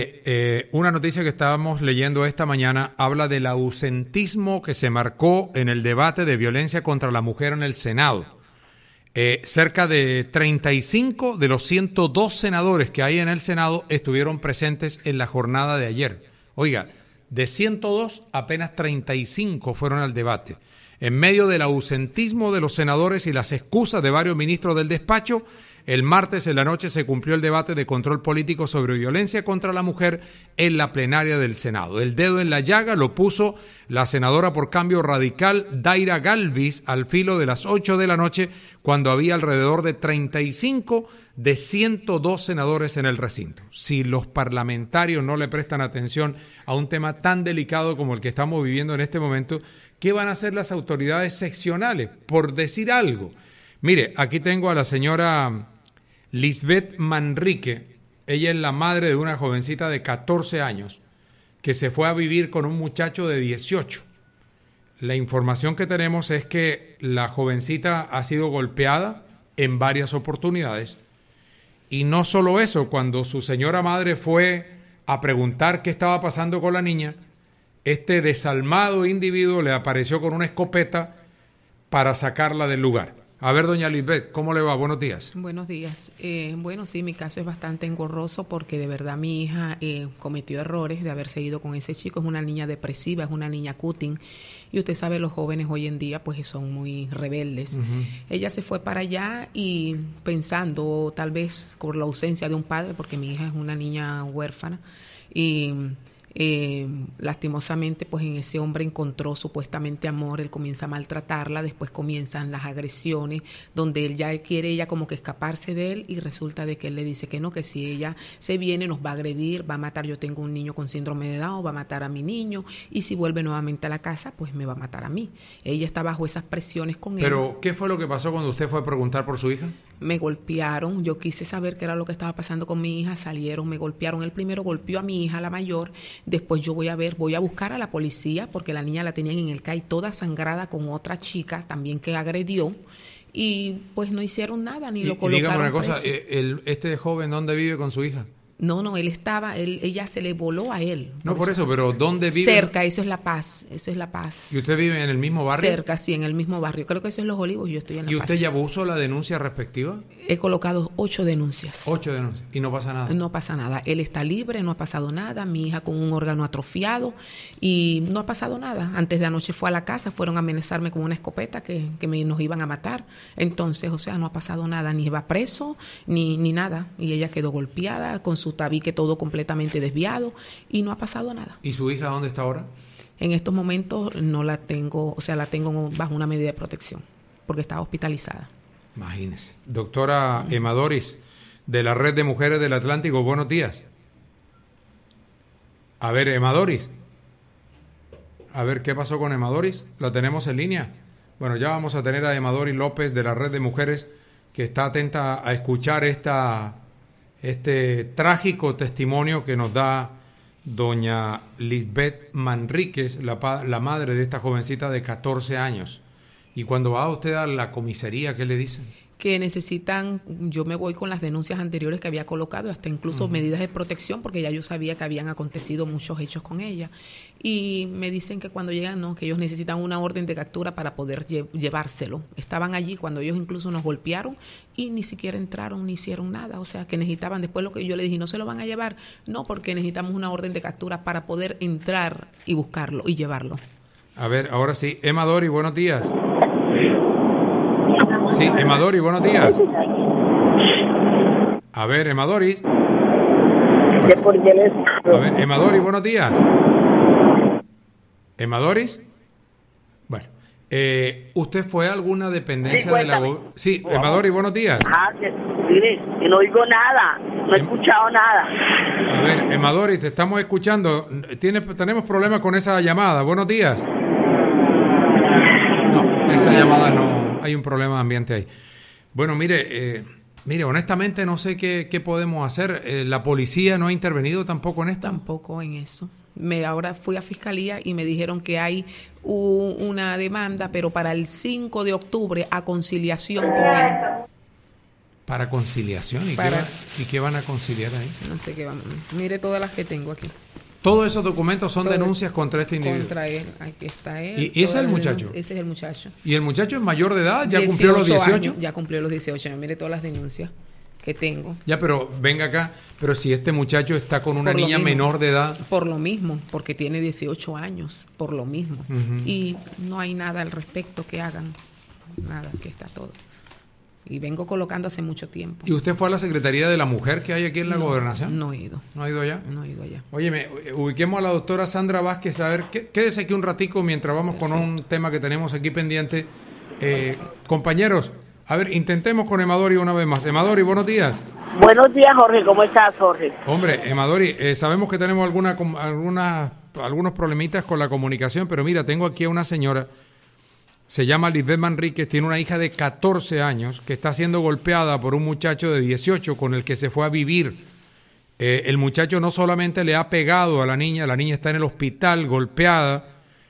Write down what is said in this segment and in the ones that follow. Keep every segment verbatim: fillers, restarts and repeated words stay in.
Eh, una noticia que estábamos leyendo esta mañana habla del ausentismo que se marcó en el debate de violencia contra la mujer en el Senado. Eh, cerca de treinta y cinco de los ciento dos senadores que hay en el Senado estuvieron presentes en la jornada de ayer. Oiga, de ciento dos, apenas treinta y cinco fueron al debate. En medio del ausentismo de los senadores y las excusas de varios ministros del despacho, el martes en la noche se cumplió el debate de control político sobre violencia contra la mujer en la plenaria del Senado. El dedo en la llaga lo puso la senadora por Cambio Radical, Daira Galvis, al filo de las ocho de la noche, cuando había alrededor de treinta y cinco de ciento dos senadores en el recinto. Si los parlamentarios no le prestan atención a un tema tan delicado como el que estamos viviendo en este momento, ¿qué van a hacer las autoridades seccionales? Por decir algo. Mire, aquí tengo a la señora Lisbeth Manrique. Ella es la madre de una jovencita de catorce años que se fue a vivir con un muchacho de dieciocho. La información que tenemos es que la jovencita ha sido golpeada en varias oportunidades. Y no solo eso, cuando su señora madre fue a preguntar qué estaba pasando con la niña, este desalmado individuo le apareció con una escopeta para sacarla del lugar. A ver, doña Lisbeth, ¿cómo le va? Buenos días. Buenos días. Eh, bueno, sí, mi caso es bastante engorroso porque de verdad mi hija eh, cometió errores de haberse ido con ese chico. Es una niña depresiva, es una niña cutting. Y usted sabe, los jóvenes hoy en día pues son muy rebeldes. Uh-huh. Ella se fue para allá y pensando tal vez por la ausencia de un padre, porque mi hija es una niña huérfana, y... Eh, lastimosamente pues en ese hombre encontró supuestamente amor. Él comienza a maltratarla, después comienzan las agresiones donde él ya quiere ella como que escaparse de él, y resulta de que él le dice que no, que si ella se viene nos va a agredir, va a matar. Yo tengo un niño con síndrome de Down, va a matar a mi niño, y si vuelve nuevamente a la casa pues me va a matar a mí. Ella está bajo esas presiones con él. Pero ¿qué fue lo que pasó cuando usted fue a preguntar por su hija? Me golpearon, yo quise saber qué era lo que estaba pasando con mi hija, salieron, me golpearon. Él primero golpeó a mi hija, la mayor. Después yo voy a ver, voy a buscar a la policía porque la niña la tenían en el C A I toda sangrada con otra chica también que agredió, y pues no hicieron nada, ni y, lo colocaron. Y dígame una cosa, preso. el, ¿este joven dónde vive con su hija? No, no, él estaba, él, ella se le voló a él. No, por eso, pero ¿dónde vive? Cerca, eso es La Paz, eso es La Paz. ¿Y usted vive en el mismo barrio? Cerca, sí, en el mismo barrio. Creo que eso es Los Olivos y yo estoy en La Paz. ¿Y usted ya puso la denuncia respectiva? He colocado ocho denuncias. Ocho denuncias. ¿Y no pasa nada? No pasa nada. Él está libre, no ha pasado nada. Mi hija con un órgano atrofiado y no ha pasado nada. Antes de anoche fue a la casa, fueron a amenazarme con una escopeta que, que me, nos iban a matar. Entonces, o sea, no ha pasado nada. Ni va preso, ni, ni nada. Y ella quedó golpeada con su tabique todo completamente desviado y no ha pasado nada. ¿Y su hija dónde está ahora? En estos momentos no la tengo, o sea, la tengo bajo una medida de protección porque está hospitalizada. Imagínese. Doctora Emma Doris, de la Red de Mujeres del Atlántico, buenos días. A ver, Emma Doris. A ver, ¿qué pasó con Emma Doris? ¿La tenemos en línea? Bueno, ya vamos a tener a Emma Doris López, de la Red de Mujeres, que está atenta a escuchar esta... este trágico testimonio que nos da doña Lisbeth Manríquez, la, la madre de esta jovencita de catorce años. Y cuando va usted a la comisaría, ¿qué le dicen? Que necesitan, yo me voy con las denuncias anteriores que había colocado, hasta incluso uh-huh. medidas de protección, porque ya yo sabía que habían acontecido muchos hechos con ella. Y me dicen que cuando llegan, no, que ellos necesitan una orden de captura para poder lle- llevárselo. Estaban allí cuando ellos incluso nos golpearon y ni siquiera entraron ni hicieron nada. O sea, que necesitaban, después lo que yo le dije, ¿no se lo van a llevar? No, porque necesitamos una orden de captura para poder entrar y buscarlo y llevarlo. A ver, ahora sí, Emma Dori, buenos días. Sí, Emma Doris, buenos días. A ver, Emma Doris. Bueno. A ver, Emma Doris, buenos días. Emma Doris. Bueno, eh, ¿usted fue a alguna dependencia sí, de la... Go- sí, Emma Doris, buenos días. Ah, que, mire, que no oigo nada, no he em- escuchado nada. A ver, Emma Doris, te estamos escuchando. ¿Tiene, tenemos problemas con esa llamada. Buenos días. No, esa llamada no... Hay un problema de ambiente ahí. Bueno, mire, eh, mire, honestamente no sé qué, qué podemos hacer. Eh, la policía no ha intervenido tampoco en esto. Tampoco en eso. Me, ahora fui a fiscalía y me dijeron que hay u, una demanda, pero para el cinco de octubre a conciliación con él. Para conciliación. ¿Y, Para, qué va, ¿Y qué van a conciliar ahí? No sé qué vamos. Mire todas las que tengo aquí. Todos esos documentos son Todo, denuncias contra este individuo. Contra él. Aquí está él. ¿Y, y ese es el muchacho? Ese es el muchacho. ¿Y el muchacho es mayor de edad? ¿Ya cumplió los dieciocho? Años, ya cumplió los dieciocho años. Mire todas las denuncias que tengo. Ya, pero venga acá. Pero si este muchacho está con una Por lo niña mismo, menor de edad. Por lo mismo, porque tiene dieciocho años. Por lo mismo. Uh-huh. Y no hay nada al respecto que hagan. Nada, aquí está todo. Y vengo colocando hace mucho tiempo. ¿Y usted fue a la Secretaría de la Mujer que hay aquí en la no, Gobernación? No he ido. ¿No ha ido allá? No he ido allá. Óyeme, ubiquemos a la doctora Sandra Vázquez. A ver, quédese aquí un ratico mientras vamos Perfecto. Con un tema que tenemos aquí pendiente. Eh, compañeros, a ver, intentemos con Emadori una vez más. Emadori, buenos días. Buenos días, Jorge. ¿Cómo estás, Jorge? Hombre, Emadori, eh, sabemos que tenemos alguna, alguna, algunos problemitas con la comunicación, pero mira, tengo aquí a una señora... Se llama Lisbeth Manríquez, tiene una hija de catorce años que está siendo golpeada por un muchacho de dieciocho con el que se fue a vivir. Eh, el muchacho no solamente le ha pegado a la niña, la niña está en el hospital golpeada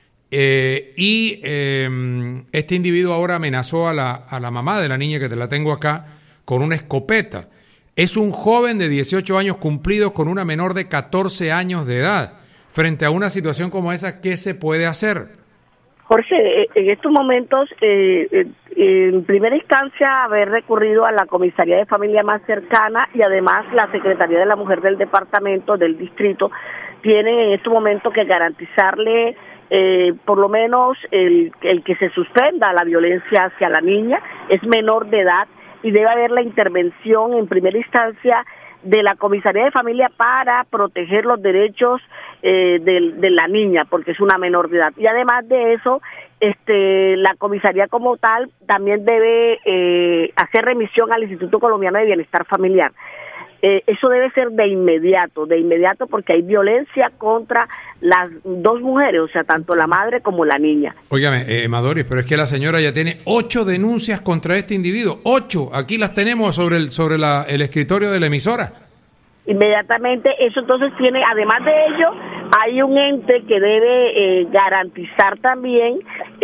eh, y eh, este individuo ahora amenazó a la, a la mamá de la niña, que te la tengo acá, con una escopeta. Es un joven de dieciocho años cumplidos con una menor de catorce años de edad. Frente a una situación como esa, ¿qué se puede hacer? Jorge, en estos momentos, eh, eh, en primera instancia, haber recurrido a la comisaría de familia más cercana y además la Secretaría de la Mujer del departamento, del distrito, tienen en estos momentos que garantizarle eh, por lo menos el, el que se suspenda la violencia hacia la niña. Es menor de edad y debe haber la intervención en primera instancia de la comisaría de familia para proteger los derechos eh, de, de la niña, porque es una menor de edad. Y además de eso, este, la comisaría como tal también debe eh, hacer remisión al Instituto Colombiano de Bienestar Familiar. Eh, eso debe ser de inmediato, de inmediato, porque hay violencia contra las dos mujeres, o sea, tanto la madre como la niña. Óigame, eh, Madoris, pero es que la señora ya tiene ocho denuncias contra este individuo, ocho, aquí las tenemos sobre el sobre la, el escritorio de la emisora. Inmediatamente, eso entonces tiene, además de ello, hay un ente que debe eh, garantizar también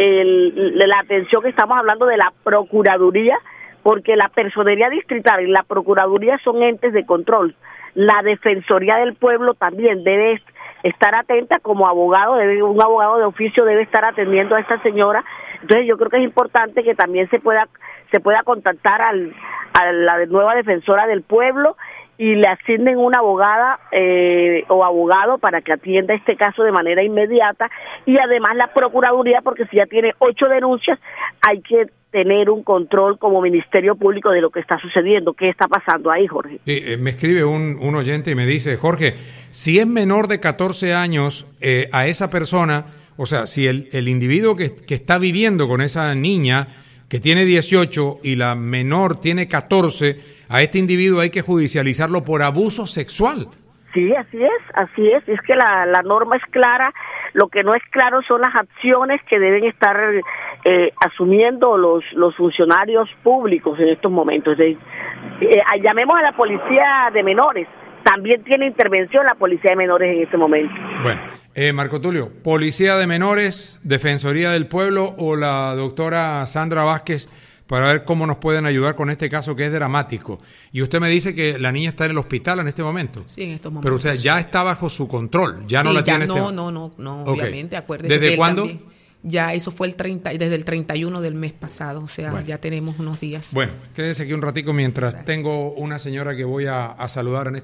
el, la atención que estamos hablando de la Procuraduría, porque la Personería Distrital y la Procuraduría son entes de control. La Defensoría del Pueblo también debe estar atenta como abogado, debe, un abogado de oficio debe estar atendiendo a esta señora. Entonces yo creo que es importante que también se pueda se pueda contactar al, a la nueva Defensora del Pueblo y le asignen una abogada eh, o abogado para que atienda este caso de manera inmediata, y además la Procuraduría, porque si ya tiene ocho denuncias, hay que tener un control como Ministerio Público de lo que está sucediendo. ¿Qué está pasando ahí, Jorge? Sí, eh, me escribe un, un oyente y me dice, Jorge, si es menor de catorce años, eh, a esa persona, o sea, si el, el individuo que, que está viviendo con esa niña, que tiene dieciocho y la menor tiene catorce, a este individuo hay que judicializarlo por abuso sexual. Sí, así es, así es. Es que la, la norma es clara. Lo que no es claro son las acciones que deben estar eh, asumiendo los los funcionarios públicos en estos momentos. Eh, eh, llamemos a la policía de menores. También tiene intervención la policía de menores en este momento. Bueno, eh, Marco Tulio, policía de menores, Defensoría del Pueblo o la doctora Sandra Vázquez, para ver cómo nos pueden ayudar con este caso que es dramático. Y usted me dice que la niña está en el hospital en este momento. Sí, en estos momentos. Pero usted ya está bajo su control, ya sí, no la ya tiene. No, este... no, no, no, okay. Obviamente, acuérdese. ¿Desde cuándo? También, ya eso fue el treinta, desde el treinta y uno del mes pasado, o sea, bueno, ya tenemos unos días. Bueno, quédese aquí un ratico mientras Gracias. Tengo una señora que voy a, a saludar en este